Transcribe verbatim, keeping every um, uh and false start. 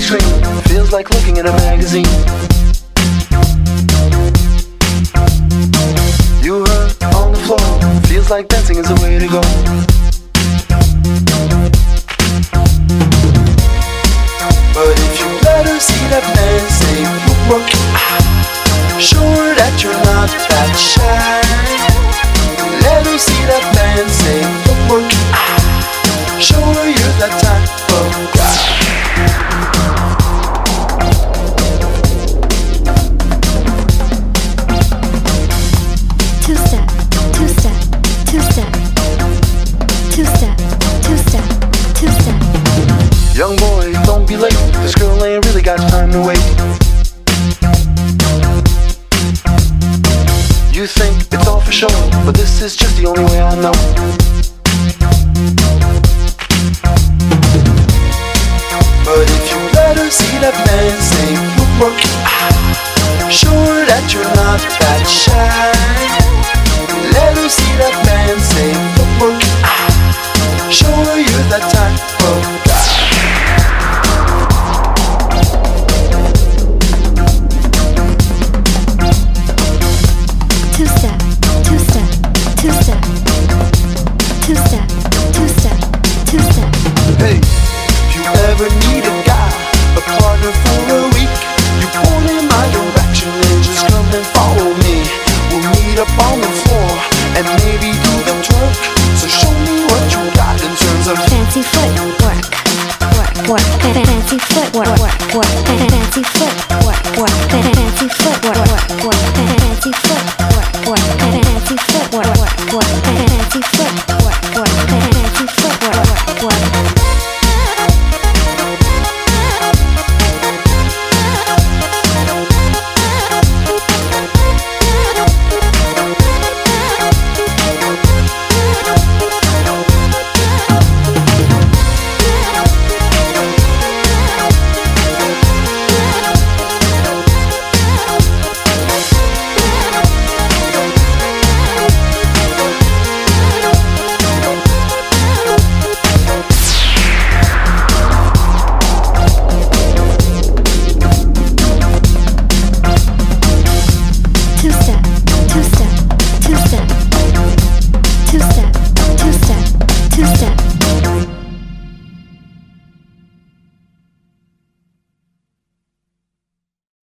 screen feels like looking at a magazine. You hurt on the floor, feels like dancing is the way to go. But if you let her see that man say look, show her that you're not that shy. Let her see that man say look, show her you're that type of guy. Two-step, two-step, two-step, two-step, two-step, two-step. Young boy, don't be late. This girl ain't really got time to wait. You think it's all for show, but this is just the only way I know. But if you let her see that man say look, show her that you're not that shy. Let her see that man say look, show her you're that type of guy.